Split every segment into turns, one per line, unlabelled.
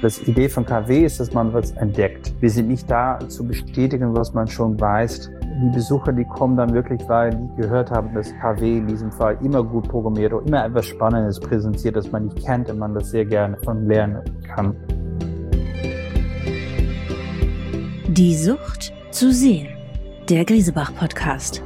Das Idee von KW ist, dass man was entdeckt. Wir sind nicht da zu bestätigen, was man schon weiß. Die Besucher, die kommen dann wirklich, weil die gehört haben, dass KW in diesem Fall immer gut programmiert und immer etwas Spannendes präsentiert, das man nicht kennt und man das sehr gerne von lernen kann.
Die Sucht zu sehen. Der Griesebach-Podcast.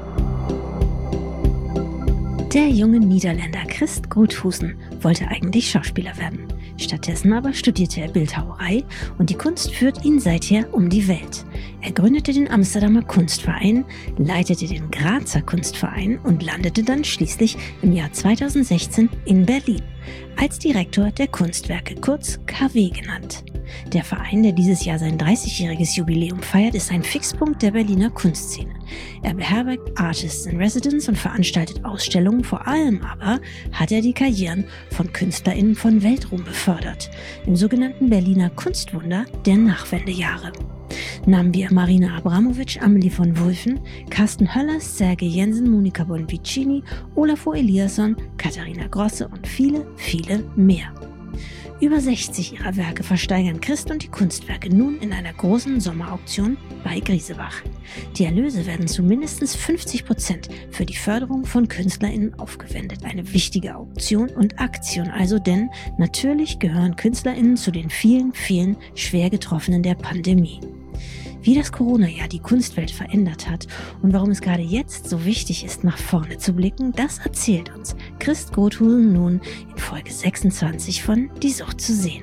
Der junge Niederländer Christ Grothusen wollte eigentlich Schauspieler werden. Stattdessen aber studierte er Bildhauerei und die Kunst führt ihn seither um die Welt. Er gründete den Amsterdamer Kunstverein, leitete den Grazer Kunstverein und landete dann schließlich im Jahr 2016 in Berlin als Direktor der Kunstwerke, kurz KW genannt. Der Verein, der dieses Jahr sein 30-jähriges Jubiläum feiert, ist ein Fixpunkt der Berliner Kunstszene. Er beherbergt Artists in Residence und veranstaltet Ausstellungen, vor allem aber hat er die Karrieren von KünstlerInnen von Weltruhm befördert, im sogenannten Berliner Kunstwunder der Nachwendejahre. Namen wir Marina Abramovic, Amelie von Wulffen, Carsten Höllers, Sergej Jensen, Monika Bonvicini, Olafur Eliasson, Katharina Grosse und viele, viele mehr. Über 60 ihrer Werke versteigern Christ und die Kunstwerke nun in einer großen Sommerauktion bei Griesebach. Die Erlöse werden zu mindestens 50% für die Förderung von KünstlerInnen aufgewendet. Eine wichtige Auktion und Aktion also, denn natürlich gehören KünstlerInnen zu den vielen, vielen schwer Getroffenen der Pandemie. Wie das Corona-Jahr die Kunstwelt verändert hat und warum es gerade jetzt so wichtig ist, nach vorne zu blicken, das erzählt uns Christ Grothusen nun in Folge 26 von Die Sucht zu sehen.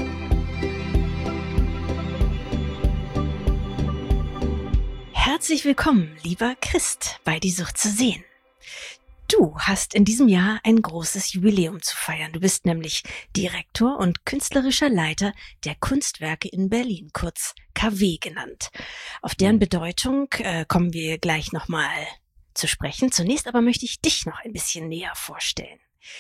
Herzlich willkommen, lieber Christ, bei Die Sucht zu sehen. Du hast in diesem Jahr ein großes Jubiläum zu feiern. Du bist nämlich Direktor und künstlerischer Leiter der Kunstwerke in Berlin, kurz KW genannt. Auf deren Bedeutung kommen wir gleich nochmal zu sprechen. Zunächst aber möchte ich dich noch ein bisschen näher vorstellen.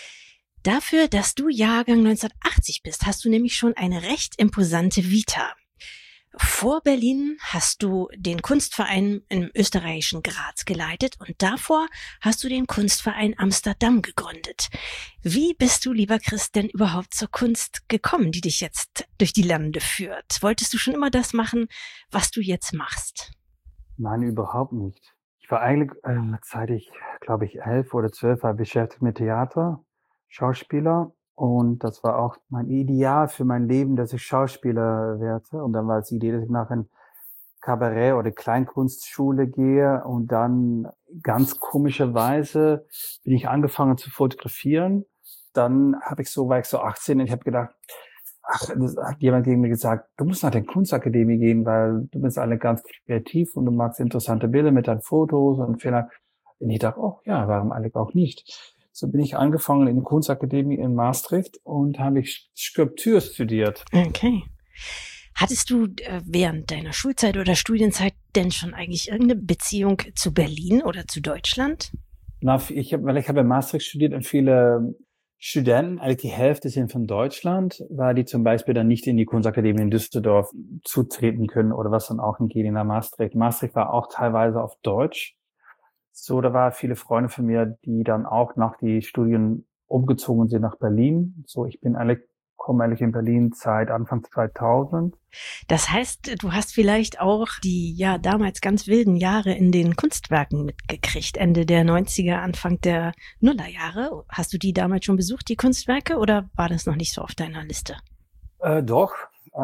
Dafür, dass du Jahrgang 1980 bist, hast du nämlich schon eine recht imposante Vita. Vor Berlin hast du den Kunstverein im österreichischen Graz geleitet und davor hast du den Kunstverein Amsterdam gegründet. Wie bist du, lieber Christ, denn überhaupt zur Kunst gekommen, die dich jetzt durch die Lande führt? Wolltest du schon immer das machen, was du jetzt machst?
Nein, überhaupt nicht. Ich war eigentlich, seit ich, glaube ich, 11 oder 12 war, beschäftigt mit Theater, Schauspieler. Und das war auch mein Ideal für mein Leben, dass ich Schauspieler werde. Und dann war es die Idee, dass ich nach einer Kabarett- oder Kleinkunstschule gehe. Und dann ganz komischerweise bin ich angefangen zu fotografieren. Dann war ich so 18 und ich habe gedacht, das hat jemand gegen mir gesagt, du musst nach der Kunstakademie gehen, weil du bist alle ganz kreativ und du magst interessante Bilder mit deinen Fotos und vielleicht. Und ich dachte, oh ja, warum eigentlich auch nicht? So bin ich angefangen in der Kunstakademie in Maastricht und habe ich Skulptur studiert.
Okay. Hattest du während deiner Schulzeit oder Studienzeit denn schon eigentlich irgendeine Beziehung zu Berlin oder zu Deutschland?
Ich habe in Maastricht studiert und viele Studenten, eigentlich die Hälfte sind von Deutschland, weil die zum Beispiel dann nicht in die Kunstakademie in Düsseldorf zutreten können oder was dann auch geht in Maastricht. Maastricht war auch teilweise auf Deutsch. So, da waren viele Freunde von mir, die dann auch nach die Studien umgezogen sind nach Berlin. So, komme eigentlich in Berlin seit Anfang 2000.
Das heißt, du hast vielleicht auch die ja damals ganz wilden Jahre in den Kunstwerken mitgekriegt, Ende der 90er, Anfang der Nullerjahre. Hast du die damals schon besucht, die Kunstwerke, oder war das noch nicht so auf deiner Liste?
Doch,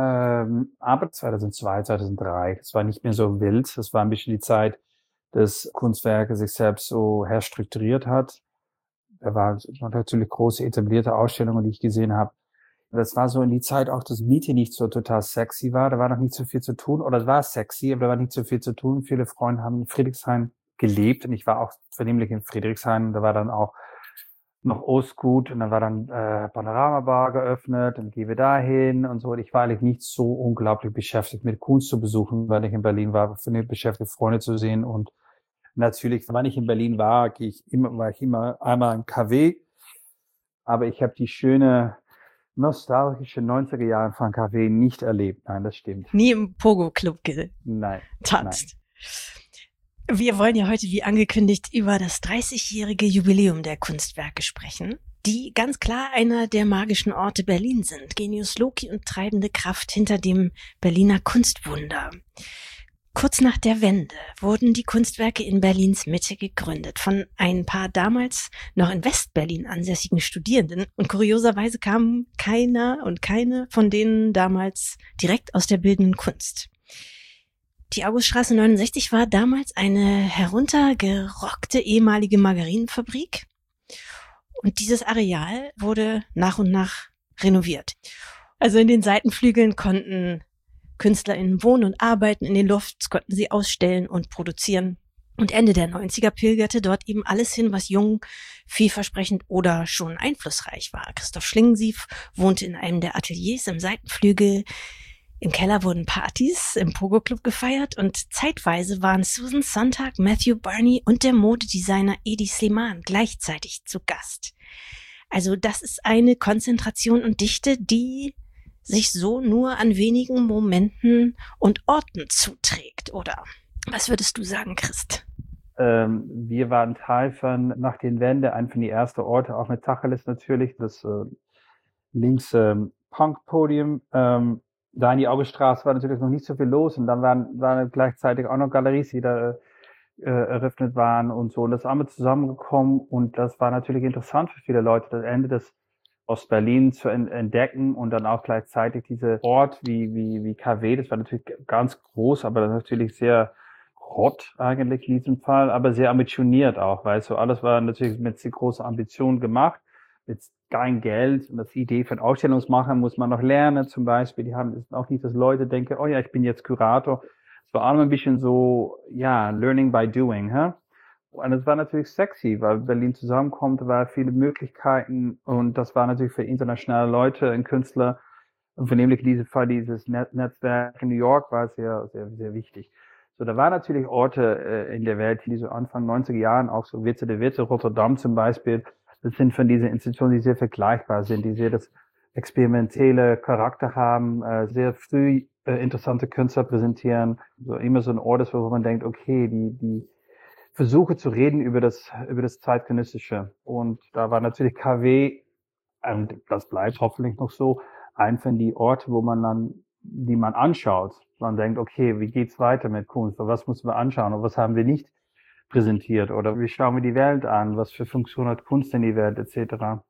aber 2002, 2003, das war nicht mehr so wild. Das war ein bisschen die Zeit, dass Kunstwerke sich selbst so herstrukturiert hat. Da war natürlich große etablierte Ausstellungen, die ich gesehen habe. Das war so in die Zeit auch, dass Miete nicht so total sexy war. Da war noch nicht so viel zu tun. Oder es war sexy, aber da war nicht so viel zu tun. Viele Freunde haben in Friedrichshain gelebt und ich war auch vernehmlich in Friedrichshain. Da war dann auch noch Ostgut und dann war dann Panorama-Bar geöffnet und gehen wir dahin und so. Und ich war eigentlich nicht so unglaublich beschäftigt mit Kunst zu besuchen, weil ich in Berlin war, beschäftigt Freunde zu sehen. Und natürlich, wenn ich in Berlin war, war ich immer einmal in KW. Aber ich habe die schöne nostalgische 90er Jahre von KW nicht erlebt. Nein, das stimmt.
Nie im Pogo-Club getanzt.
Nein.
Wir wollen ja heute, wie angekündigt, über das 30-jährige Jubiläum der Kunstwerke sprechen, die ganz klar einer der magischen Orte Berlin sind. Genius loci und treibende Kraft hinter dem Berliner Kunstwunder. Kurz nach der Wende wurden die Kunstwerke in Berlins Mitte gegründet von ein paar damals noch in Westberlin ansässigen Studierenden. Und kurioserweise kamen keiner und keine von denen damals direkt aus der bildenden Kunst. Die Auguststraße 69 war damals eine heruntergerockte ehemalige Margarinenfabrik. Und dieses Areal wurde nach und nach renoviert. Also in den Seitenflügeln konnten KünstlerInnen wohnen und arbeiten, in den Lofts konnten sie ausstellen und produzieren. Und Ende der 90er pilgerte dort eben alles hin, was jung, vielversprechend oder schon einflussreich war. Christoph Schlingensief wohnte in einem der Ateliers im Seitenflügel. Im Keller wurden Partys im Pogo-Club gefeiert und zeitweise waren Susan Sontag, Matthew Barney und der Modedesigner Edi Sliman gleichzeitig zu Gast. Also das ist eine Konzentration und Dichte, die sich so nur an wenigen Momenten und Orten zuträgt, oder? Was würdest du sagen, Christ?
Wir waren Teil von, nach den Wende, einer von die ersten Orte, auch mit Tacheles natürlich, das links Punk-Podium. Da in die Auguststraße war natürlich noch nicht so viel los und dann waren gleichzeitig auch noch Galeries, die da eröffnet waren und so. Und das ist einmal zusammengekommen und das war natürlich interessant für viele Leute, das Ende des Ostberlin zu entdecken und dann auch gleichzeitig diese Ort wie KW, das war natürlich ganz groß, aber natürlich sehr rot eigentlich in diesem Fall, aber sehr ambitioniert auch, weißt du, alles war natürlich mit sehr großer Ambition gemacht, mit kein Geld und das Idee von Ausstellungsmachern muss man noch lernen zum Beispiel, die haben es auch nicht, dass Leute denken, oh ja, ich bin jetzt Kurator, es war auch ein bisschen so, ja, learning by doing, hä? Und es war natürlich sexy, weil Berlin zusammenkommt, war viele Möglichkeiten und das war natürlich für internationale Leute, ein Künstler, und vornehmlich in diesem Fall dieses Netzwerk in New York war sehr, sehr, sehr wichtig. So, da waren natürlich Orte in der Welt, die so Anfang 90er Jahren, auch so Witze der Witze, Rotterdam zum Beispiel, das sind von diesen Institutionen, die sehr vergleichbar sind, die sehr das experimentelle Charakter haben, sehr früh interessante Künstler präsentieren, so immer so ein Ort ist, wo man denkt, okay, die Versuche zu reden über das Zeitgenössische. Und da war natürlich KW, und das bleibt hoffentlich noch so, ein von die Orte, die man anschaut. Man denkt, okay, wie geht's weiter mit Kunst? Was müssen wir anschauen? Und was haben wir nicht präsentiert? Oder wie schauen wir die Welt an? Was für Funktion hat Kunst in die Welt, etc.?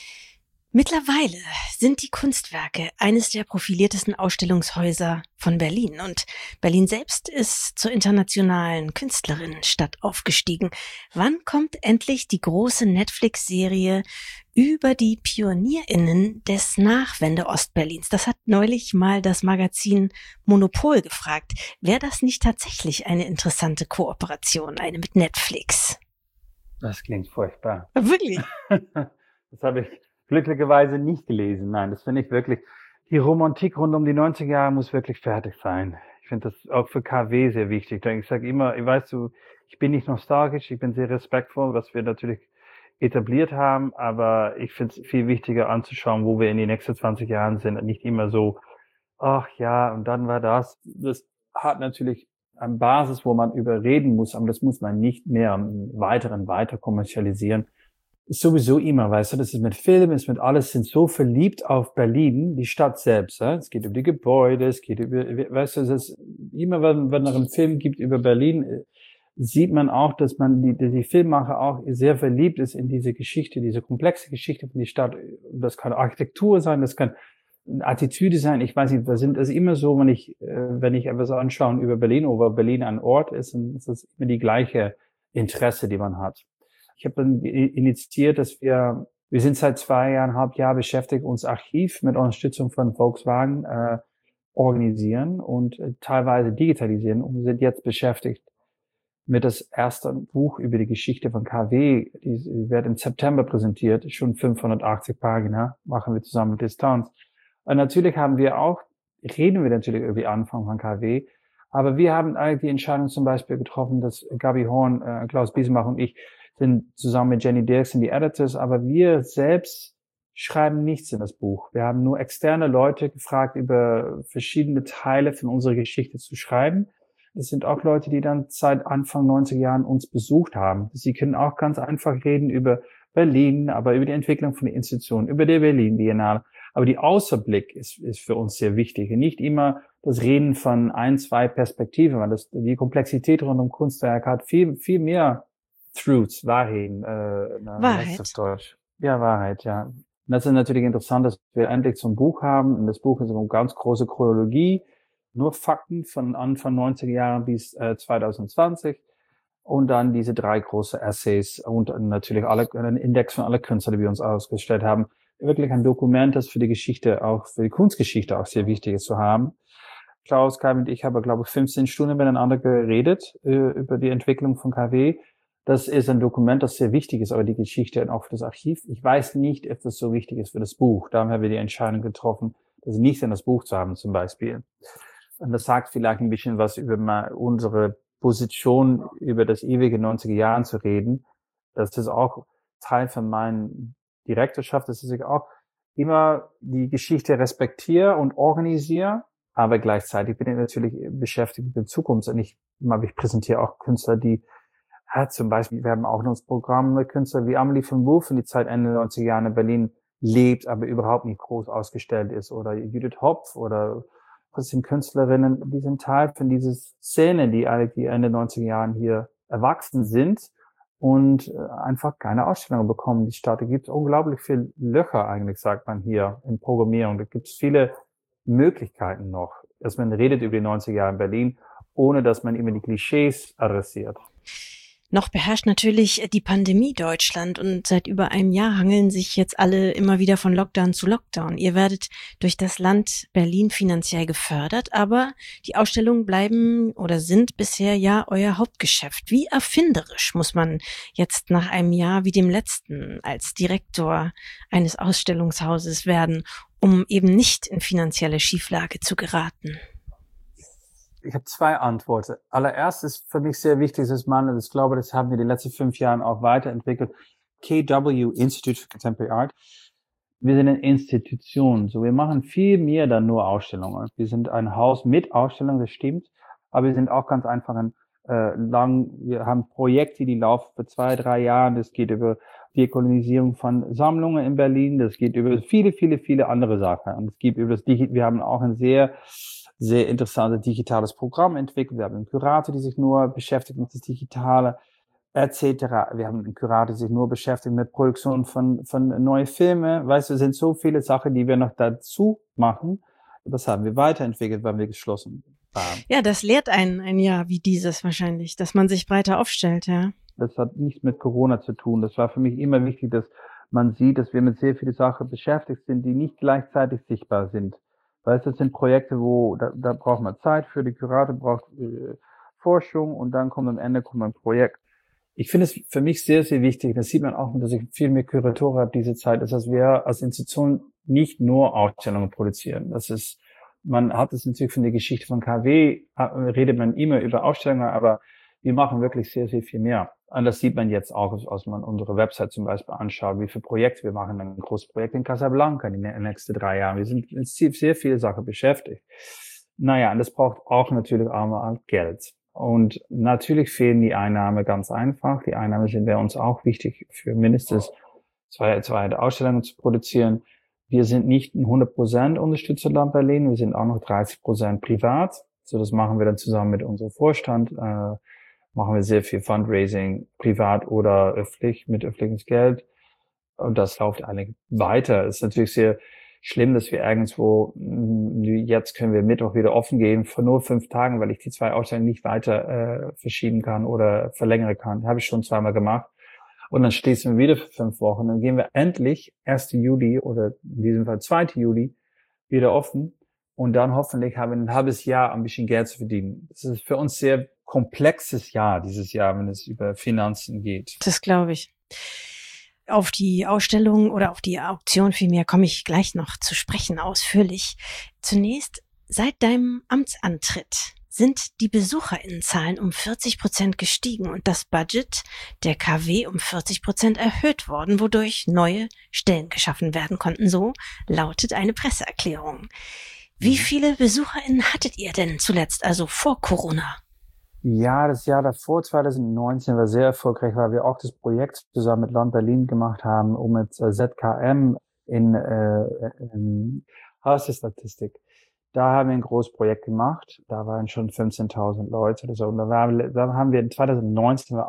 Mittlerweile sind die Kunstwerke eines der profiliertesten Ausstellungshäuser von Berlin und Berlin selbst ist zur internationalen Künstlerinnenstadt aufgestiegen. Wann kommt endlich die große Netflix-Serie über die PionierInnen des Nachwende-Ostberlins? Das hat neulich mal das Magazin Monopol gefragt. Wäre das nicht tatsächlich eine interessante Kooperation, eine mit Netflix?
Das klingt furchtbar.
Wirklich?
Das habe ich glücklicherweise nicht gelesen. Nein, das finde ich wirklich, die Romantik rund um die 90er Jahre muss wirklich fertig sein. Ich finde das auch für KW sehr wichtig. Ich sage immer, weißt du, ich bin nicht nostalgisch, ich bin sehr respektvoll, was wir natürlich etabliert haben, aber ich finde es viel wichtiger anzuschauen, wo wir in den nächsten 20 Jahren sind. Nicht immer so, ach ja, und dann war das. Das hat natürlich eine Basis, wo man überreden muss, aber das muss man nicht mehr weiter kommerzialisieren. Ist sowieso immer, weißt du, das ist mit Film, ist mit alles, sind so verliebt auf Berlin, die Stadt selbst. Es geht über die Gebäude, es geht über, weißt du, es ist immer, wenn es einen Film gibt über Berlin, sieht man auch, dass man die Filmmacher auch sehr verliebt ist in diese Geschichte, diese komplexe Geschichte von der Stadt. Das kann Architektur sein, das kann Attitüde sein. Ich weiß nicht, das ist immer so, wenn ich etwas anschaue über Berlin, oder Berlin ein Ort ist, dann ist das immer die gleiche Interesse, die man hat. Ich habe dann initiiert, dass wir sind seit 2,5 Jahren beschäftigt, uns Archiv mit Unterstützung von Volkswagen organisieren und teilweise digitalisieren. Und wir sind jetzt beschäftigt mit das erste Buch über die Geschichte von KW. Die wird im September präsentiert, schon 580 Pagina, machen wir zusammen mit Distanz. Und natürlich reden wir natürlich über die Anfang von KW, aber wir haben eigentlich die Entscheidung zum Beispiel getroffen, dass Gabi Horn, Klaus Biesenbach und ich sind zusammen mit Jenny Dirksen die Editors, aber wir selbst schreiben nichts in das Buch. Wir haben nur externe Leute gefragt, über verschiedene Teile von unserer Geschichte zu schreiben. Das sind auch Leute, die dann seit Anfang 90er Jahren uns besucht haben. Sie können auch ganz einfach reden über Berlin, aber über die Entwicklung von den Institutionen, über die Berlin Biennale. Aber die Außerblick ist für uns sehr wichtig. Und nicht immer das Reden von 1, 2 Perspektiven, weil die Komplexität rund um Kunstwerk hat viel mehr Truths, Wahrheiten.
Wahrheit.
Auf Deutsch? Ja, Wahrheit, ja. Und das ist natürlich interessant, dass wir endlich so ein Buch haben. Und das Buch ist eine ganz große Chronologie. Nur Fakten von Anfang 90er Jahren bis 2020. Und dann diese 3 große Essays und natürlich einen Index von alle Künstler, die wir uns ausgestellt haben. Wirklich ein Dokument, das für die Geschichte, auch für die Kunstgeschichte auch sehr wichtig ist zu haben. Klaus, Kai und ich haben, glaube ich, 15 Stunden miteinander geredet über die Entwicklung von KW. Das ist ein Dokument, das sehr wichtig ist, aber die Geschichte und auch für das Archiv. Ich weiß nicht, ob das so wichtig ist für das Buch. Da haben wir die Entscheidung getroffen, das nicht in das Buch zu haben zum Beispiel. Und das sagt vielleicht ein bisschen was über unsere Position, über das ewige 90er Jahren zu reden. Das ist auch Teil von meinen Direktorschaft, dass ich auch immer die Geschichte respektiere und organisiere, aber gleichzeitig bin ich natürlich beschäftigt mit der Zukunft. Und ich präsentiere auch Künstler, die zum Beispiel, wir haben auch noch das Programm mit Künstlern wie Amelie von Wulf, die Zeit Ende 90er Jahren in Berlin lebt, aber überhaupt nicht groß ausgestellt ist, oder Judith Hopf, oder das sind Künstlerinnen, die sind Teil von dieser Szene, die Ende 90er Jahren hier erwachsen sind und einfach keine Ausstellungen bekommen. Die Stadt, da gibt es unglaublich viele Löcher eigentlich, sagt man hier in Programmierung. Da gibt es viele Möglichkeiten noch, dass man redet über die 90er Jahre in Berlin, ohne dass man immer die Klischees adressiert.
Noch beherrscht natürlich die Pandemie Deutschland und seit über einem Jahr hangeln sich jetzt alle immer wieder von Lockdown zu Lockdown. Ihr werdet durch das Land Berlin finanziell gefördert, aber die Ausstellungen bleiben oder sind bisher ja euer Hauptgeschäft. Wie erfinderisch muss man jetzt nach einem Jahr wie dem letzten als Direktor eines Ausstellungshauses werden, um eben nicht in finanzielle Schieflage zu geraten?
Ich habe 2 Antworten. Allererst ist für mich sehr wichtig, dass ich glaube, das haben wir die letzten 5 Jahren auch weiterentwickelt. KW, Institute for Contemporary Art. Wir sind eine Institution. So, wir machen viel mehr dann nur Ausstellungen. Wir sind ein Haus mit Ausstellungen, das stimmt. Aber wir sind auch ganz einfach wir haben Projekte, die laufen für 2, 3 Jahre. Das geht über Dekolonisierung von Sammlungen in Berlin. Das geht über viele andere Sachen. Und es geht wir haben auch ein sehr interessantes digitales Programm entwickelt. Wir haben einen Kurator, der sich nur beschäftigt mit das Digitale, etc. Wir haben einen Kurator, der sich nur beschäftigt mit Produktion von neuen Filmen. Weißt du, es sind so viele Sachen, die wir noch dazu machen. Das haben wir weiterentwickelt, weil wir geschlossen waren.
Ja, das lehrt ein Jahr wie dieses wahrscheinlich, dass man sich breiter aufstellt, ja.
Das hat nichts mit Corona zu tun. Das war für mich immer wichtig, dass man sieht, dass wir mit sehr vielen Sachen beschäftigt sind, die nicht gleichzeitig sichtbar sind. Weißt du, das sind Projekte, da braucht man Zeit für, die Kurator braucht Forschung und dann am Ende ein Projekt. Ich finde es für mich sehr, sehr wichtig, das sieht man auch, dass ich viel mehr Kuratoren habe diese Zeit, ist, dass wir als Institution nicht nur Ausstellungen produzieren. Man hat es natürlich von der Geschichte von KW, redet man immer über Ausstellungen, aber wir machen wirklich sehr, sehr viel mehr. Und das sieht man jetzt auch, als man unsere Website zum Beispiel anschaut, wie viele Projekte wir machen. Ein großes Projekt in Casablanca in den nächsten 3 Jahren. Wir sind mit sehr viele Sachen beschäftigt. Naja, und das braucht auch natürlich einmal Geld. Und natürlich fehlen die Einnahmen ganz einfach. Die Einnahmen sind bei uns auch wichtig, für mindestens zwei Ausstellungen zu produzieren. Wir sind nicht ein 100% Unterstützerland Berlin. Wir sind auch noch 30% privat. So, das machen wir dann zusammen mit unserem Vorstand. Machen wir sehr viel Fundraising, privat oder öffentlich, mit öffentlichem Geld. Und das läuft eigentlich weiter. Es ist natürlich sehr schlimm, dass wir jetzt können wir Mittwoch wieder offen gehen, für nur 5 Tagen, weil ich die 2 Ausstellungen nicht weiter verschieben kann oder verlängern kann. Habe ich schon 2-mal gemacht. Und dann schließen wir wieder für 5 Wochen. Dann gehen wir endlich 1. Juli oder in diesem Fall 2. Juli wieder offen. Und dann hoffentlich haben wir ein halbes Jahr ein bisschen Geld zu verdienen. Das ist für uns sehr komplexes Jahr, dieses Jahr, wenn es über Finanzen geht.
Das glaube ich. Auf die Ausstellung oder auf die Auktion vielmehr komme ich gleich noch zu sprechen, ausführlich. Zunächst, seit deinem Amtsantritt sind die BesucherInnenzahlen um 40% gestiegen und das Budget der KW um 40% erhöht worden, wodurch neue Stellen geschaffen werden konnten. So lautet eine Presseerklärung. Wie viele BesucherInnen hattet ihr denn zuletzt, also vor Corona?
Ja, das Jahr davor, 2019, war sehr erfolgreich, weil wir auch das Projekt zusammen mit Land Berlin gemacht haben, um mit ZKM in Hausstatistik. Da haben wir ein großes Projekt gemacht. Da waren schon 15.000 Leute oder so. Und da haben wir in 2019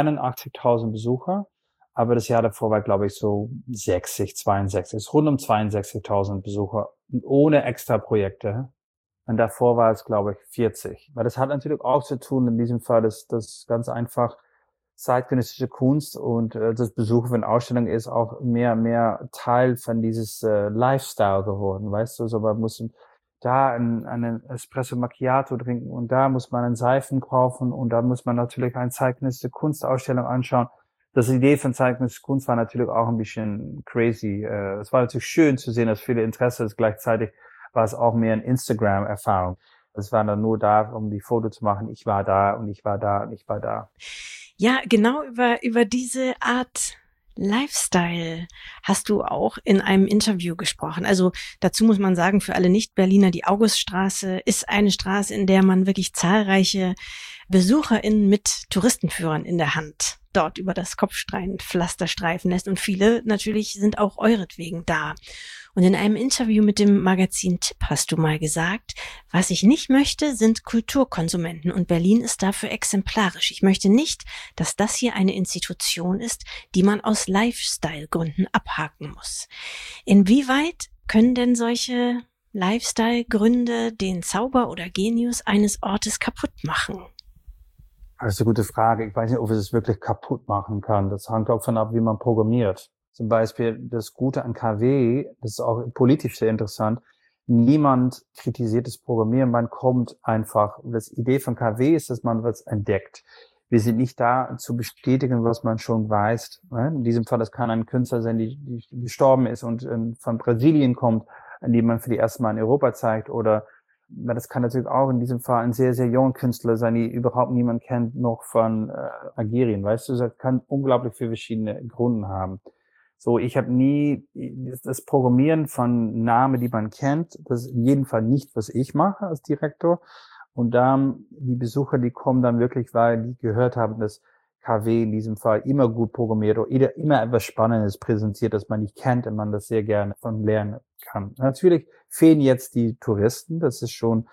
81.000 Besucher. Aber das Jahr davor war, glaube ich, so 60, 62, rund um 62.000 Besucher ohne extra Projekte. Und davor war es, glaube ich, 40. Weil das hat natürlich auch zu tun, in diesem Fall, dass das ganz einfach zeitgenössische Kunst und das Besuchen von Ausstellungen ist auch mehr Teil von dieses Lifestyle geworden, weißt du? So, man muss da einen Espresso Macchiato trinken und da muss man einen Seifen kaufen und da muss man natürlich eine zeitgenössische Kunstausstellung anschauen. Das Idee von zeitgenössischer Kunst war natürlich auch ein bisschen crazy. Es war natürlich schön zu sehen, dass viele Interesse ist. Gleichzeitig war es auch mehr eine Instagram-Erfahrung. Es war dann nur da, um die Foto zu machen. Ich war da und ich war da und ich war da.
Ja, genau über diese Art Lifestyle hast du auch in einem Interview gesprochen. Also dazu muss man sagen, für alle Nicht-Berliner, die Auguststraße ist eine Straße, in der man wirklich zahlreiche BesucherInnen mit Touristenführern in der Hand dort über das Kopfsteinpflaster streifen lässt. Und viele natürlich sind auch euretwegen da. Und in einem Interview mit dem Magazin Tipp hast du mal gesagt, was ich nicht möchte, sind Kulturkonsumenten und Berlin ist dafür exemplarisch. Ich möchte nicht, dass das hier eine Institution ist, die man aus Lifestyle-Gründen abhaken muss. Inwieweit können denn solche Lifestyle-Gründe den Zauber oder Genius eines Ortes kaputt machen?
Das ist eine gute Frage. Ich weiß nicht, ob es es wirklich kaputt machen kann. Das hängt auch von ab, wie man programmiert. Zum Beispiel das Gute an KW, das ist auch politisch sehr interessant. Niemand kritisiert das Programmieren, man kommt einfach. Das Idee von KW ist, dass man was entdeckt. Wir sind nicht da zu bestätigen, was man schon weiß. In diesem Fall, das kann ein Künstler sein, die gestorben ist und von Brasilien kommt, an dem man für die erste Mal in Europa zeigt. Oder das kann natürlich auch in diesem Fall ein sehr, sehr junger Künstler sein, die überhaupt niemand kennt, noch von Algerien. Weißt du, das kann unglaublich viele verschiedene Gründe haben. So, ich habe nie das Programmieren von Namen, die man kennt, das ist in jedem Fall nicht, was ich mache als Direktor. Und dann die Besucher, die kommen dann wirklich, weil die gehört haben, dass KW in diesem Fall immer gut programmiert oder immer etwas Spannendes präsentiert, das man nicht kennt und man das sehr gerne von lernen kann. Natürlich fehlen jetzt die Touristen, das ist schon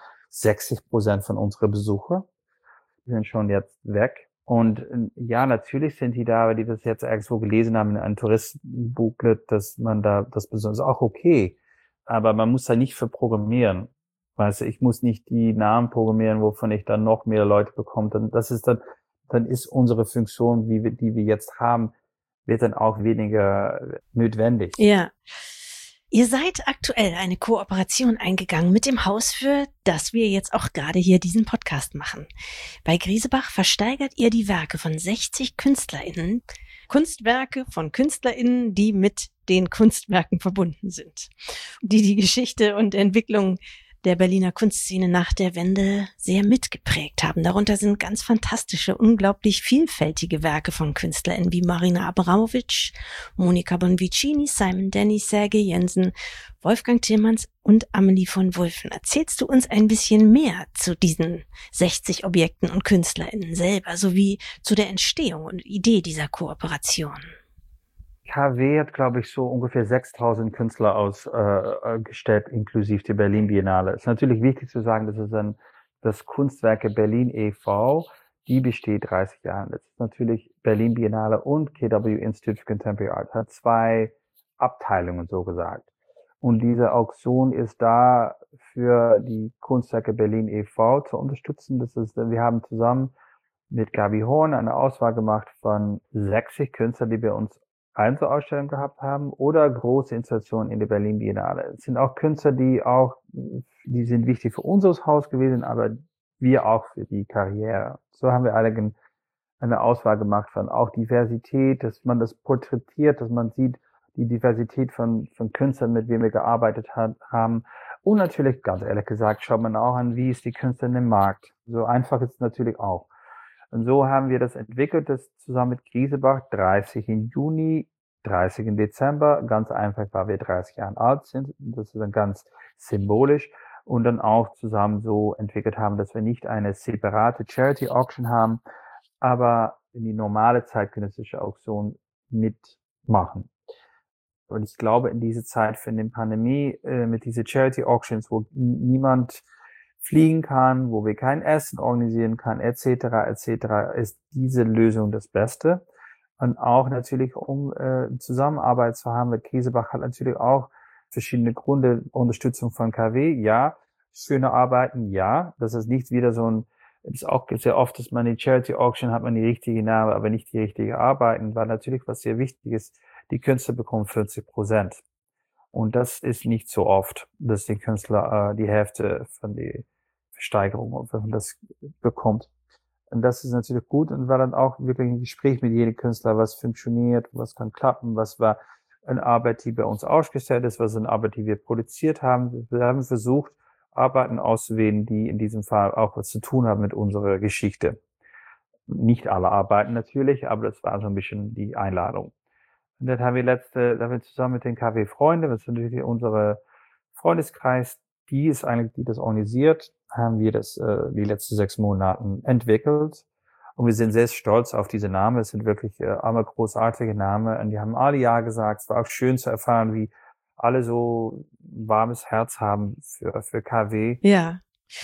60% von unseren Besucher. Die sind schon jetzt weg. Und ja, natürlich sind die da, die das jetzt irgendwo gelesen haben in einem Touristenbooklet, dass man da das besonders auch okay. Aber man muss da nicht für programmieren. Weißt du, ich muss nicht die Namen programmieren, wovon ich dann noch mehr Leute bekomme. Dann ist unsere Funktion, die wir jetzt haben, wird dann auch weniger notwendig.
Ja. Ihr seid aktuell eine Kooperation eingegangen mit dem Haus, für das wir jetzt auch gerade hier diesen Podcast machen. Bei Griesebach versteigert ihr die Werke von 60 KünstlerInnen, Kunstwerke von KünstlerInnen, die mit den Kunstwerken verbunden sind, die Geschichte und Entwicklung der Berliner Kunstszene nach der Wende sehr mitgeprägt haben. Darunter sind ganz fantastische, unglaublich vielfältige Werke von KünstlerInnen wie Marina Abramovic, Monika Bonvicini, Simon Denny, Sergej Jensen, Wolfgang Tillmans und Amelie von Wulffen. Erzählst du uns ein bisschen mehr zu diesen 60 Objekten und KünstlerInnen selber, sowie zu der Entstehung und Idee dieser Kooperation?
KW hat, glaube ich, so ungefähr 6.000 Künstler ausgestellt, inklusive der Berlin Biennale. Es ist natürlich wichtig zu sagen, das Kunstwerke Berlin e.V., die besteht 30 Jahre. Das ist natürlich Berlin Biennale und KW Institute for Contemporary Art, hat 2 Abteilungen, so gesagt. Und diese Auktion ist da für die Kunstwerke Berlin e.V. zu unterstützen. Wir haben zusammen mit Gabi Horn eine Auswahl gemacht von 60 Künstlern, die wir uns Einzelausstellungen gehabt haben oder große Installationen in der Berlin Biennale. Es sind auch Künstler, die sind wichtig für unser Haus gewesen, aber wir auch für die Karriere. So haben wir alle eine Auswahl gemacht von auch Diversität, dass man das porträtiert, dass man sieht die Diversität von Künstlern, mit denen wir gearbeitet haben. Und natürlich, ganz ehrlich gesagt, schaut man auch an, wie ist die Künstlerin im Markt. So einfach ist es natürlich auch. Und so haben wir das entwickelt, das zusammen mit Griesebach, 30 im Juni, 30 im Dezember, ganz einfach, weil wir 30 Jahre alt sind. Das ist dann ganz symbolisch. und dann auch zusammen so entwickelt haben, dass wir nicht eine separate Charity Auction haben, aber in die normale zeitgenössische Auktion mitmachen. Und ich glaube, in dieser Zeit für die Pandemie, mit diesen Charity Auctions, wo niemand fliegen kann, wo wir kein Essen organisieren kann, etc., ist diese Lösung das Beste. Und auch natürlich, um Zusammenarbeit zu haben mit Käsebach, hat natürlich auch verschiedene Gründe. Unterstützung von KW, ja. Schöne Arbeiten, ja. Das ist nicht wieder so ein, ist auch sehr oft, dass man in Charity Auction hat man die richtige Name, aber nicht die richtige Arbeiten, weil natürlich, was sehr wichtig ist, die Künstler bekommen 40%. Und das ist nicht so oft, dass die Künstler die Hälfte von der Versteigerung von das bekommt. Und das ist natürlich gut und war dann auch wirklich ein Gespräch mit jedem Künstler, was funktioniert, was kann klappen, was war eine Arbeit, die bei uns ausgestellt ist, was eine Arbeit, die wir produziert haben. Wir haben versucht, Arbeiten auszuwählen, die in diesem Fall auch was zu tun haben mit unserer Geschichte. Nicht alle Arbeiten natürlich, aber das war so ein bisschen die Einladung. Und dann haben wir zusammen mit den KW Freunde, das ist natürlich unsere Freundeskreis, die das organisiert, haben wir das die letzten 6 Monaten entwickelt. Und wir sind sehr stolz auf diese Namen. Es sind wirklich alle großartige Namen. Und die haben alle Ja gesagt. Es war auch schön zu erfahren, wie alle so ein warmes Herz haben für KW.
Ja.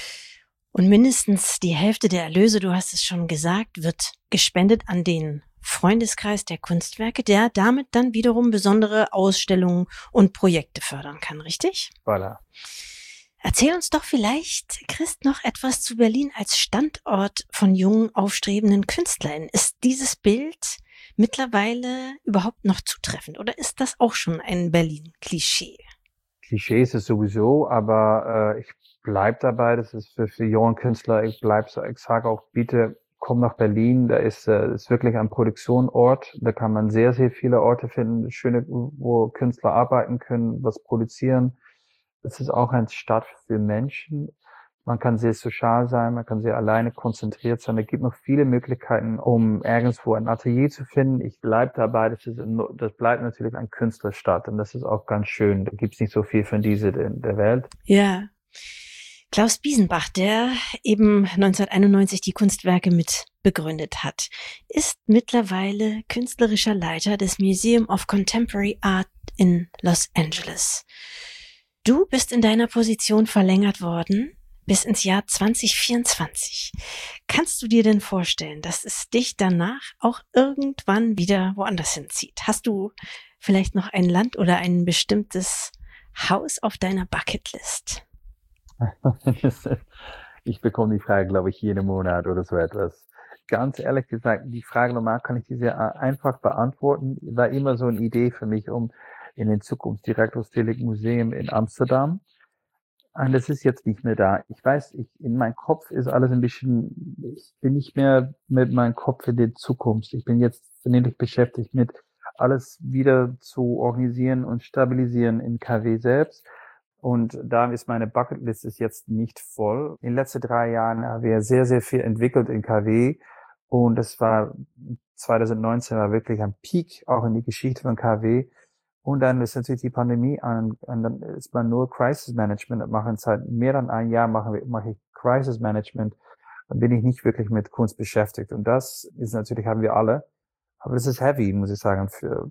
Und mindestens die Hälfte der Erlöse, du hast es schon gesagt, wird gespendet an den Freundeskreis der Kunstwerke, der damit dann wiederum besondere Ausstellungen und Projekte fördern kann, richtig?
Voilà.
Erzähl uns doch vielleicht, Christ, noch etwas zu Berlin als Standort von jungen, aufstrebenden Künstlern. Ist dieses Bild mittlerweile überhaupt noch zutreffend oder ist das auch schon ein Berlin-Klischee?
Klischee ist es sowieso, aber ich bleib dabei. Das ist für junge Künstler, ich sage auch, bitte komm nach Berlin. Da ist wirklich ein Produktionsort. Da kann man sehr, sehr viele Orte finden, schöne, wo Künstler arbeiten können, was produzieren. Es ist auch eine Stadt für Menschen. Man kann sehr sozial sein, man kann sehr alleine konzentriert sein. Es gibt noch viele Möglichkeiten, um irgendwo ein Atelier zu finden. Ich bleibe dabei, das bleibt natürlich ein Künstlerstadt und das ist auch ganz schön. Da gibt's nicht so viel von diese in der Welt.
Ja. Klaus Biesenbach, der eben 1991 die Kunstwerke mit begründet hat, ist mittlerweile künstlerischer Leiter des Museum of Contemporary Art in Los Angeles. Du bist in deiner Position verlängert worden bis ins Jahr 2024. Kannst du dir denn vorstellen, dass es dich danach auch irgendwann wieder woanders hinzieht? Hast du vielleicht noch ein Land oder ein bestimmtes Haus auf deiner Bucketlist?
Ich bekomme die Frage, glaube ich, jeden Monat oder so etwas. Ganz ehrlich gesagt, die Frage normal kann ich die sehr einfach beantworten. War immer so eine Idee für mich, um in den Zukunft Direktostelig Museum in Amsterdam. Und das ist jetzt nicht mehr da. Ich weiß, in meinem Kopf ist alles ein bisschen, ich bin nicht mehr mit meinem Kopf in der Zukunft. Ich bin jetzt vernünftig beschäftigt mit alles wieder zu organisieren und stabilisieren in KW selbst. Und da ist meine Bucketlist ist jetzt nicht voll. In den letzten 3 Jahren haben wir sehr, sehr viel entwickelt in KW. Und das war 2019 war wirklich ein Peak auch in die Geschichte von KW. Und dann ist natürlich die Pandemie an, und dann ist man nur Crisis Management machen. Seit mehr als 1 Jahr mache ich Crisis Management. Dann bin ich nicht wirklich mit Kunst beschäftigt. Und das ist natürlich, haben wir alle. Aber das ist heavy, muss ich sagen,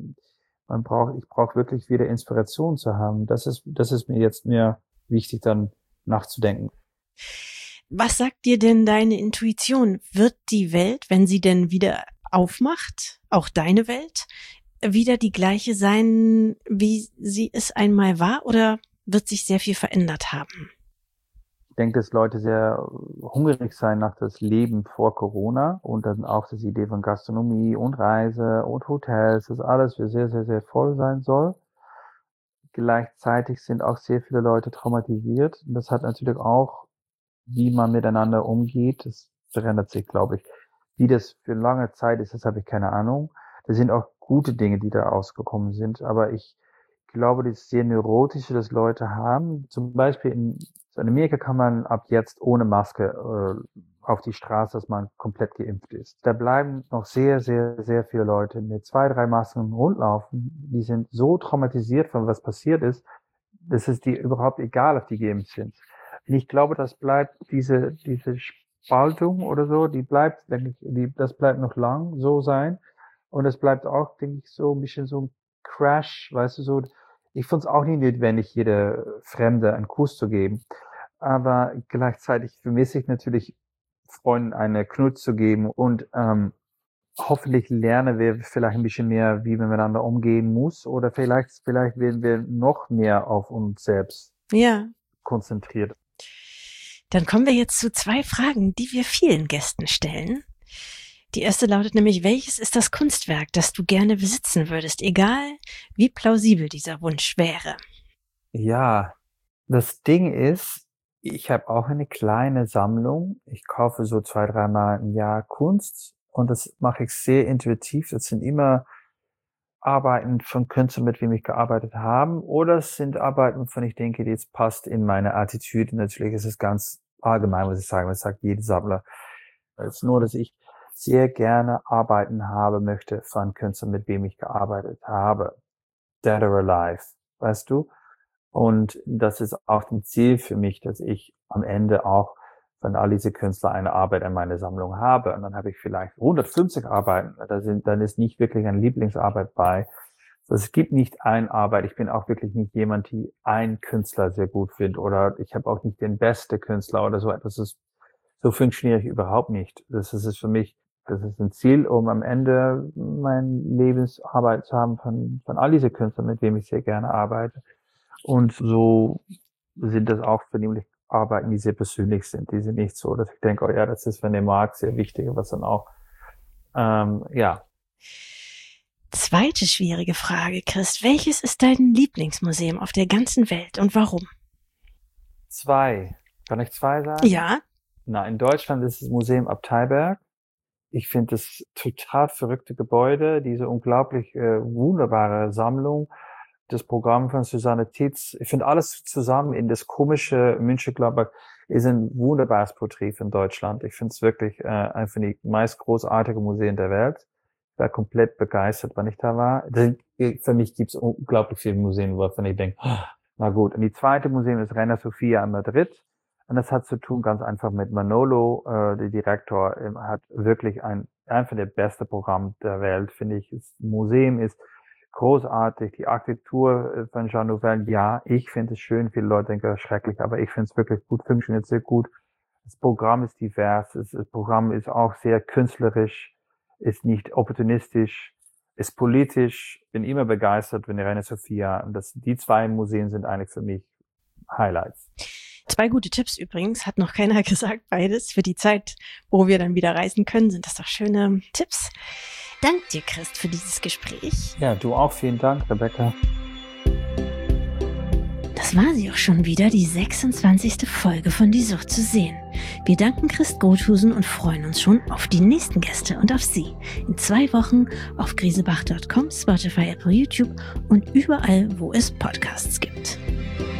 ich brauche wirklich wieder Inspiration zu haben. Das ist mir jetzt mehr wichtig, dann nachzudenken.
Was sagt dir denn deine Intuition? Wird die Welt, wenn sie denn wieder aufmacht, auch deine Welt, wieder die gleiche sein, wie sie es einmal war, oder wird sich sehr viel verändert haben?
Ich denke, dass Leute sehr hungrig sein nach das Leben vor Corona und dann auch das Idee von Gastronomie und Reise und Hotels, dass alles für sehr, sehr, sehr voll sein soll. Gleichzeitig sind auch sehr viele Leute traumatisiert. Und das hat natürlich auch, wie man miteinander umgeht, das verändert sich, glaube ich. Wie das für lange Zeit ist, das habe ich keine Ahnung. Das sind auch gute Dinge, die da ausgekommen sind, aber ich glaube, das sehr neurotische, das Leute haben. Zum Beispiel in Amerika kann man ab jetzt ohne Maske auf die Straße, dass man komplett geimpft ist. Da bleiben noch sehr, sehr, sehr viele Leute mit 2, 3 Masken rundlaufen. Die sind so traumatisiert von was passiert ist, dass es die überhaupt egal, ob die geimpft sind. Und ich glaube, das bleibt diese Spaltung oder so, die bleibt, denke ich, das bleibt noch lang so sein. Und es bleibt auch, denke ich, so ein bisschen so ein Crash, weißt du, so. Ich fand es auch nicht notwendig, jeder Fremde einen Kuss zu geben. Aber gleichzeitig vermisse ich natürlich, Freunden eine Knut zu geben und hoffentlich lernen wir vielleicht ein bisschen mehr, wie man miteinander umgehen muss, oder vielleicht werden wir noch mehr auf uns selbst konzentriert.
Dann kommen wir jetzt zu 2 Fragen, die wir vielen Gästen stellen. Die erste lautet nämlich: Welches ist das Kunstwerk, das du gerne besitzen würdest, egal wie plausibel dieser Wunsch wäre?
Ja, das Ding ist, ich habe auch eine kleine Sammlung. Ich kaufe so 2, 3 Mal im Jahr Kunst und das mache ich sehr intuitiv. Das sind immer Arbeiten von Künstlern, mit wem ich gearbeitet habe, oder es sind Arbeiten, von ich denke, die jetzt passt in meine Attitüde. Natürlich ist es ganz allgemein, muss ich sagen. Das sagt jeder Sammler. Es ist nur, dass ich sehr gerne Arbeiten haben möchte von Künstlern, mit wem ich gearbeitet habe. Dead or alive, weißt du? Und das ist auch ein Ziel für mich, dass ich am Ende auch von all diese Künstler eine Arbeit an meine Sammlung habe. Und dann habe ich vielleicht 150 Arbeiten. Dann ist nicht wirklich eine Lieblingsarbeit bei. Also es gibt nicht eine Arbeit. Ich bin auch wirklich nicht jemand, die einen Künstler sehr gut findet, oder ich habe auch nicht den besten Künstler oder so etwas. So funktioniere ich überhaupt nicht. Das ist für mich, das ist ein Ziel, um am Ende meine Lebensarbeit zu haben von all diese Künstlern, mit denen ich sehr gerne arbeite. Und so sind das auch vernehmlich Arbeiten, die sehr persönlich sind. Die sind nicht so, dass ich denke, oh ja, das ist für den Markt sehr wichtig, was dann auch,
Zweite schwierige Frage, Christ. Welches ist dein Lieblingsmuseum auf der ganzen Welt und warum?
2. Kann ich 2 sagen?
Ja.
Na, in Deutschland ist das Museum Abteiberg. Ich finde das total verrückte Gebäude, diese unglaublich wunderbare Sammlung. Das Programm von Susanne Tietz, ich finde alles zusammen in das komische Mönchengladbach ist ein wunderbares Porträt von Deutschland. Ich finde es wirklich ein von die meist großartigen Museen der Welt. Ich war komplett begeistert, wann ich da war. Für mich gibt es unglaublich viele Museen, wovon ich denke, na gut. Und die zweite Museum ist Reina Sofia in Madrid. Und das hat zu tun ganz einfach mit Manolo, der Direktor, hat wirklich einfach der beste Programm der Welt, finde ich. Das Museum ist großartig, die Architektur von Jean Nouvel, ja, ich finde es schön, viele Leute denken, das ist schrecklich, aber ich finde es wirklich gut, funktioniert sehr gut. Das Programm ist divers, das Programm ist auch sehr künstlerisch, ist nicht opportunistisch, ist politisch, bin immer begeistert, wenn die Reina Sofia, und die 2 Museen sind eigentlich für mich Highlights.
2 gute Tipps übrigens, hat noch keiner gesagt, beides. Für die Zeit, wo wir dann wieder reisen können, sind das doch schöne Tipps. Dank dir, Christ, für dieses Gespräch.
Ja, du auch. Vielen Dank, Rebecca.
Das war sie auch schon wieder, die 26. Folge von Die Sucht zu sehen. Wir danken Christ Grothusen und freuen uns schon auf die nächsten Gäste und auf Sie. In 2 Wochen auf griesebach.com, Spotify, Apple, YouTube und überall, wo es Podcasts gibt.